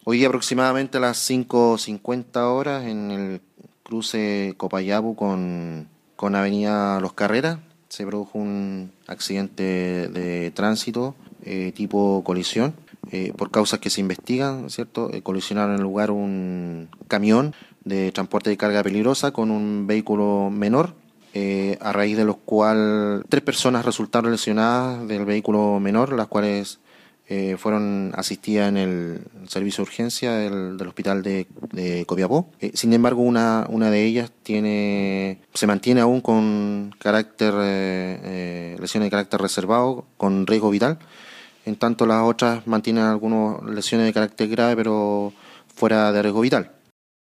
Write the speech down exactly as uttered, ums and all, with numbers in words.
Hoy día aproximadamente a las cinco cincuenta horas en el cruce Copayabu con, con Avenida Los Carreras se produjo un accidente de tránsito eh, tipo colisión. Eh, por causas que se investigan, ¿cierto? Eh, colisionaron en el lugar un camión de transporte de carga peligrosa con un vehículo menor, eh, a raíz de los cuales tres personas resultaron lesionadas del vehículo menor, las cuales eh, fueron asistidas en el servicio de urgencia del, del hospital de, de Copiapó. Eh, sin embargo, una, una de ellas tiene, se mantiene aún con carácter, eh, eh, lesiones de carácter reservado, con riesgo vital. En tanto, las otras mantienen algunas lesiones de carácter grave, pero fuera de riesgo vital.